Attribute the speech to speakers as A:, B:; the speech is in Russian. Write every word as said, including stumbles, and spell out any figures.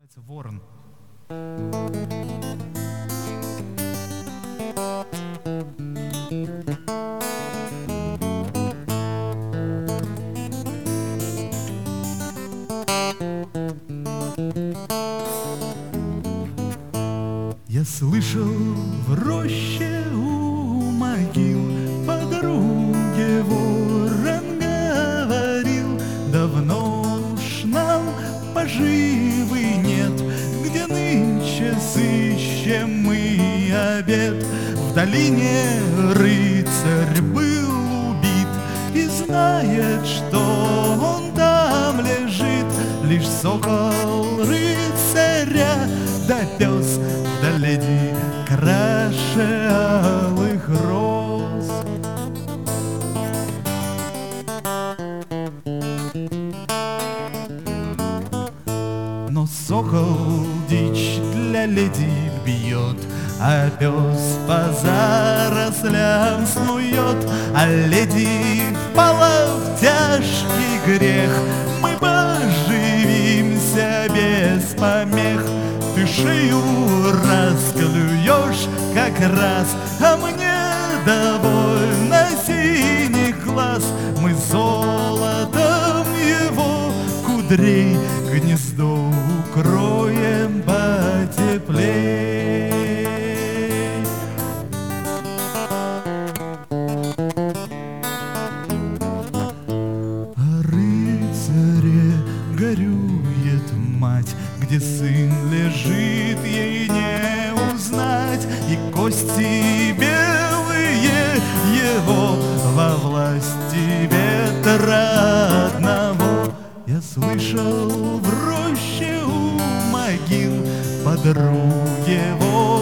A: Ворон. Я слышал в роще у могил подруге ворон говорил: давно уж нам поживы нет, где нынче сыщем мы обед. В долине рыцарь был убит, и знает, что он там лежит лишь сокол рыцаря да пес, да леди краше алых роз. Но сокол дичь для леди бьет, а пес по зарослям снует, а леди впала в тяжкий грех. Мы поживимся без помех. Ты шею расклюешь как раз, а мне довольно синих глаз. Мы золотом его кудрей гнездо укроем потеплей. О рыцаре горюет мать, где сын лежит, ей не узнать, и кости белые его во власти ветра одного. Я слышал в роще у могил подруги его